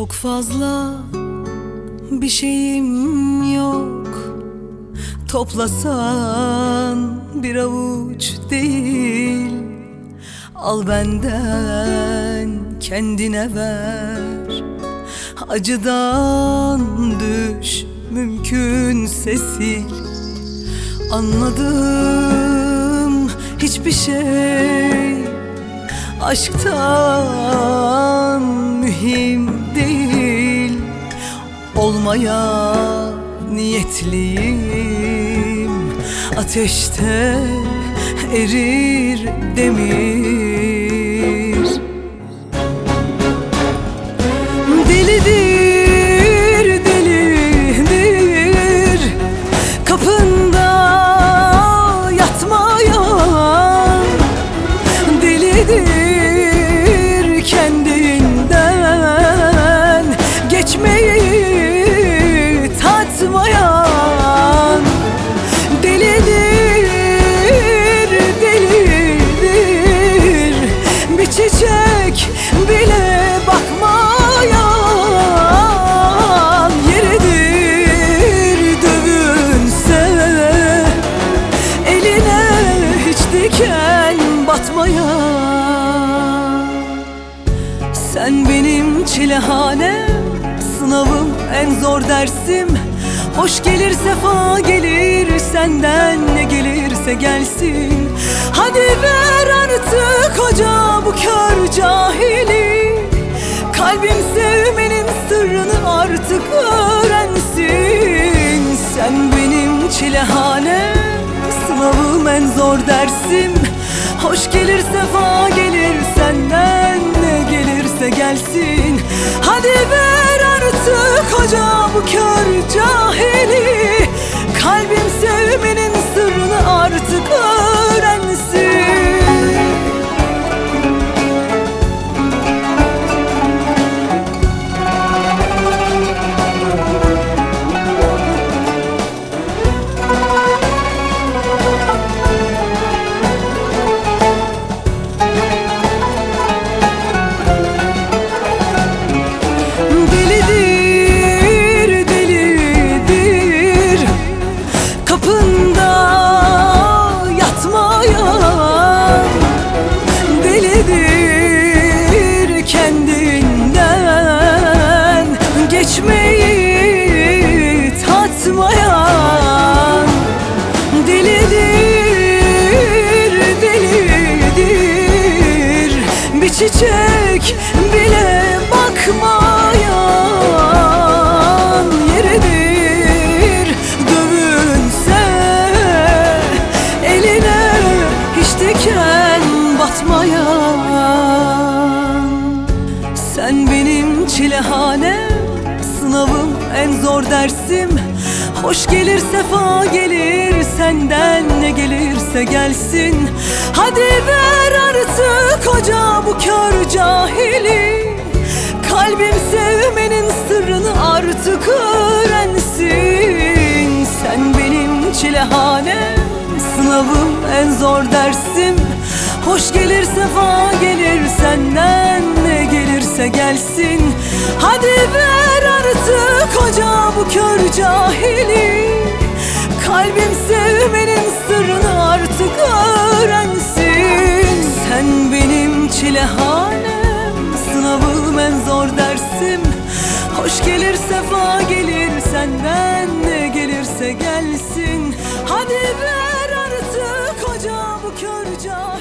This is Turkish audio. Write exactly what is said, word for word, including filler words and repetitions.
Çok fazla bir şeyim yok, toplasan bir avuç değil. Al benden kendine ver, acıdan düş mümkünse sil. Anladım, hiçbir şey aşktan mühim değil. Olmaya niyetliyim, ateşte erir demir. Delidir, delidir kapında yatmayan. Delidir kendinden geçmeyi tatmayan. Delidir, delidir bir çiçek bile bakmayan. Yeridir dövünse eline hiç diken batmayan. Sen benim çilehanem, sınavım, en zor dersim. Hoş gelir sefa gelir, senden ne gelirse gelsin. Hadi ver artık hoca bu kör cahili, kalbim sevmenin sırrını artık öğrensin. Sen benim çilehanem, sınavım, en zor dersim. Hoş gelir sefa gelir, senden ne gelirse gelsin. Hadi ver artık hoca bu kör cahili, kalbim sevmenin sırrını artık öğrensin. Geçmeyi tatmayan. Delidir, delidir bir çiçek bile bakmayan. Yeridir dövünse eline hiç diken batmayan. Sen benim çilehanem, sınavım, en zor dersim. Hoş gelir sefa gelir, senden ne gelirse gelsin. Hadi ver artık hoca bu kör cahili, kalbim sevmenin sırrını artık öğrensin. Sen benim çilehanem, sınavım, en zor dersim. Hoş gelir sefa gelir, senden ne gelirse gelsin. Hadi ver artık hoca bu kör cahili, kalbim sevmenin sırrını artık öğrensin. Sen benim çilehanem, sınavım, en zor dersim. Hoş gelir sefa gelir, senden ne gelirse gelsin. Hadi ver artık hoca bu kör cahili,